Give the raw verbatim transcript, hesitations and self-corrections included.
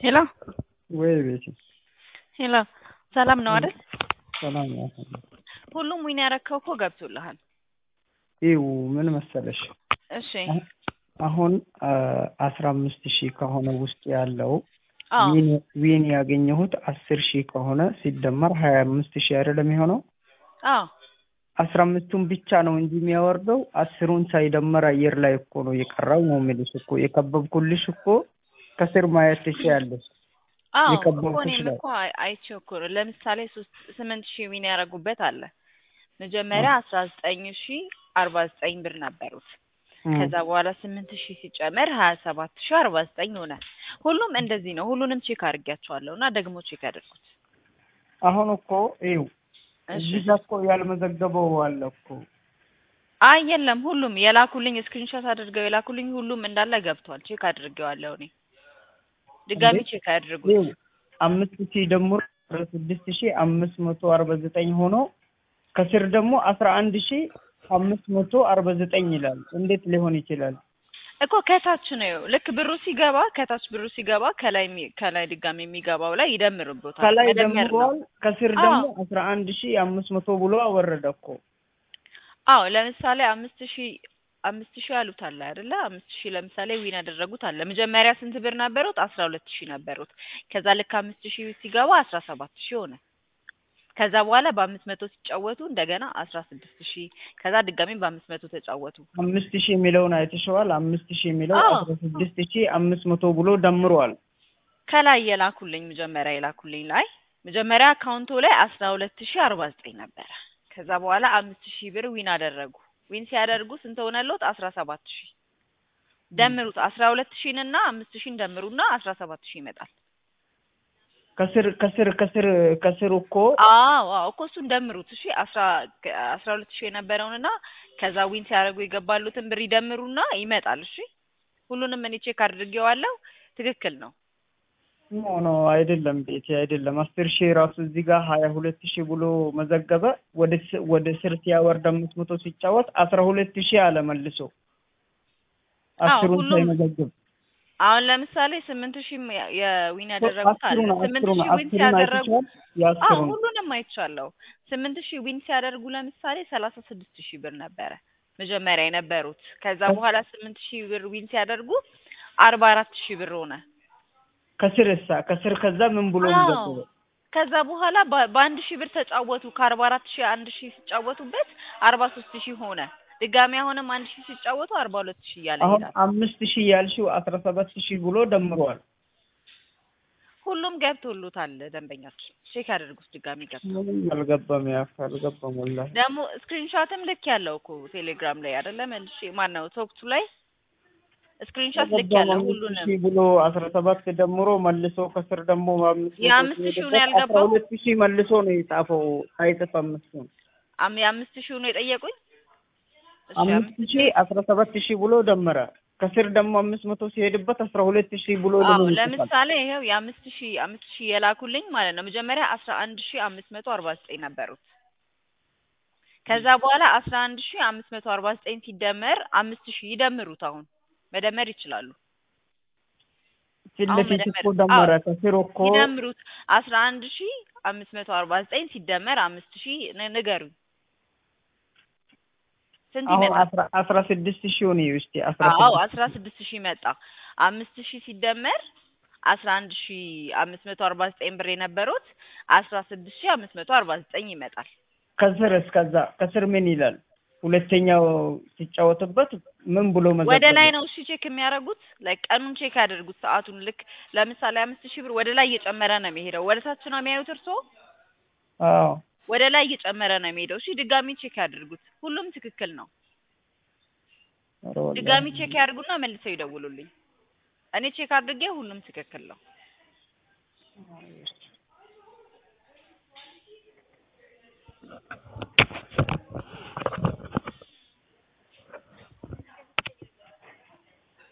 ሄሎ ወይ ቤቲ ሄሎ ሰላም ነው አይደል? ሰላም ነው። ሁሉም ዊን ያረከው እኮ ገብቶልሃል። ይው ምን መሰለሽ? እሺ አሁን አስራ አምስት ሺህ ከሆነ ውስጥ ያለው አዎ ዊን ዊን ያገኘሁት አስር ሺህ ከሆነ ሲደመር ሀያ አምስት ሺህ አይደለም የሚሆነው? አዎ አስራ አምስቱን ብቻ ነው እንጂ የሚያወርደው አስሩን ሳይደመር አየር ላይ እኮ ነው የቀረው ነው የሚልሽ እኮ የከበብኩልሽ እኮ ከስር ማየት ትችያለሽ። አዎ እኮ የከበብኩሽ እኔም ላይ እኮ አይቼው እኮ ነው። ለምሳሌ ሶስት ስምንት ሺህ ዊን ያረጉበት አለ። መጀመሪያ አስራ ዘጠኝ ሺህ አርባ ዘጠኝ ብር ነበሩት። ከዛ በኋላ ስምንት ሺህ ሲጨመር ሀያ ሰባት ሺህ አርባ ዘጠኝ ሆነ። ሁሉም እንደዚህ ነው። ሁሉንም ቼክ አድርጌያቸዋለሁና ደግሞ ቼክ አድርጉት። አሁን እኮ ይው እዚህ ጋር እኮ ያልመዘገበው አለ እኮ። አይ የለም ሁሉም የላኩልኝ ስክሪንሾት አድርገው የላኩልኝ ሁሉም እንዳለ ገብቷል። ቼክ አድርጌዋለሁ እኔ። ድጋሚ ቼክ አድርጉት። አምስት ሺህ ደግሞ ስድስት ሺህ አምስት መቶ አርባ ዘጠኝ ሆኖ ከስር ደግሞ አስራ አንድ ሺህ አምስት መቶ አርባ ዘጠኝ ይላል። እንዴት ሊሆን ይችላል? እኮ ከታች ነው ልክ ብሩ ሲገባ ከታች ብሩ ሲገባ ከላይ ከላይ ድጋሚ የሚገባው ላይ ይደምርብዎታል። ከላይ ደምሯል፣ ከስር ደግሞ አስራ አንድ ሺህ አምስት መቶ ብሎ አወረደ እኮ። አዎ ለምሳሌ አምስት ሺህ አምስት ሺህ አሉት አለ አይደለ? አምስት ሺህ ለምሳሌ ዊን ያደረጉት አለ። መጀመሪያ ስንት ብር ነበሩት? አስራ ሁለት ሺህ ነበሩት። ከዛ ልክ አምስት ሺህ ሲገባ አስራ ሰባት ሺህ ሆነ። ከዛ በኋላ በአምስት መቶ ሲጫወቱ እንደገና አስራ ስድስት ሺህ ከዛ ድጋሚ በአምስት መቶ ተጫወቱ። አምስት ሺህ የሚለውን አይተሽዋል? አምስት ሺህ የሚለው አስራ ስድስት ሺህ አምስት መቶ ብሎ ደምሯል። ከላይ የላኩልኝ መጀመሪያ የላኩልኝ ላይ መጀመሪያ አካውንቱ ላይ አስራ ሁለት ሺህ አርባ ዘጠኝ ነበረ። ከዛ በኋላ አምስት ሺህ ብር ዊን አደረጉ። ዊን ሲያደርጉ ስንት ሆነልዎት? አስራ ሰባት ሺህ ደምሩት። አስራ ሁለት ሺህ እና አምስት ሺህ ደምሩና አስራ ሰባት ሺህ ይመጣል። ከስር ከስር ከስር ከስር እኮ አዎ አዎ እኮ እሱን ደምሩት። እሺ አስራ አስራ ሁለት ሺህ የነበረውንና ከዛ ዊን ሲያደርጉ የገባሉትን ብር ይደምሩና ይመጣል። እሺ ሁሉንም እኔ ቼክ አድርጌዋለሁ። ትክክል ነው። ኖ ኖ አይደለም ቤቴ አይደለም። አስር ሺህ ራሱ እዚህ ጋር ሀያ ሁለት ሺህ ብሎ መዘገበ። ወደ ወደ ስር ሲያወርድ አምስት መቶ ሲጫወት አስራ ሁለት ሺህ አለ መልሶ አስሩን ሳይመዘግብ። አሁን ለምሳሌ ስምንት ሺህ የዊን ያደረጉት አለ። ስምንት ሺህ ዊን ሲያደርጉ አዎ ሁሉንም አይቻለሁ። ስምንት ሺህ ዊን ሲያደርጉ ለምሳሌ ሰላሳ ስድስት ሺህ ብር ነበረ መጀመሪያ የነበሩት። ከዛ በኋላ ስምንት ሺህ ብር ዊን ሲያደርጉ አርባ አራት ሺህ ብር ሆነ። ከስር እሳ ከስር ከዛ ምን ብሎ ይዘው ከዛ በኋላ በአንድ ሺህ ብር ተጫወቱ። ከአርባ አራት ሺህ አንድ ሺህ ሲጫወቱበት አርባ ሶስት ሺህ ሆነ። ድጋሚ አሁንም አንድ ሺህ ሲጫወቱ አርባ ሁለት ሺህ ያለ ይላል። አሁን አምስት ሺህ ያልሽው አስራ ሰባት ሺህ ብሎ ደምሯል። ሁሉም ገብቶሉታል። ደንበኛችን ቼክ አድርጉት። ድጋሚ ገብቶ አልገባም። ያፍ አልገባም። ወላሂ ደግሞ ስክሪንሾትም ልክ ያለው እኮ ቴሌግራም ላይ አይደለም መልሼ ማን ነው ቶክቱ ላይ ስክሪንሾት ልክ ያለው ሁሉንም ብሎ አስራ ሰባት ደምሮ መልሶ ከስር ደግሞ አምስት የአምስት ሺህ ነው ያልገባው። ሁለት ሺህ መልሶ ነው የጻፈው። አይተፋም እሱ አም የአምስት ሺህ ነው የጠየቁኝ። አምስት ሺህ አስራ ሰባት ሺህ ብሎ ደመረ። ከስር ደግሞ አምስት መቶ ሲሄድበት አስራ ሁለት ሺህ ብሎ አዎ ለምሳሌ ይሄው የአምስት ሺህ አምስት ሺህ የላኩልኝ ማለት ነው። መጀመሪያ አስራ አንድ ሺህ አምስት መቶ አርባ ዘጠኝ ነበሩት። ከዛ በኋላ አስራ አንድ ሺህ አምስት መቶ አርባ ዘጠኝ ሲደመር አምስት ሺህ ይደምሩት። አሁን መደመር ይችላሉ። ስለዚህ እኮ ደመረ ከስር እኮ ይደምሩት። አስራ አንድ ሺህ አምስት መቶ አርባ ዘጠኝ ሲደመር አምስት ሺህ ንገሩኝ ስንት ይመጣል? አስራ ስድስት ሺህ ነው እስቲ አስራ አዎ አስራ ስድስት ሺህ መጣ። አምስት ሺህ ሲደመር አስራ አንድ ሺህ አምስት መቶ አርባ ዘጠኝ ብር የነበሩት አስራ ስድስት ሺህ አምስት መቶ አርባ ዘጠኝ ይመጣል። ከስር እስከዛ ከስር ምን ይላል? ሁለተኛው ሲጫወትበት ምን ብሎ መዘገበ? ወደ ላይ ነው እሺ ቼክ የሚያደርጉት። ላይ ቀኑን ቼክ ያደርጉት ሰዓቱን። ልክ ለምሳሌ አምስት ሺህ ብር ወደ ላይ እየጨመረ ነው የሚሄደው። ወደ ታች ነው የሚያዩት እርሶ? አዎ ወደ ላይ እየጨመረ ነው የሚሄደው። እሺ ድጋሚ ቼክ ያድርጉት። ሁሉም ትክክል ነው። ድጋሚ ቼክ ያድርጉና መልሰው ይደውሉልኝ። እኔ ቼክ አድርጌ ሁሉም ትክክል ነው።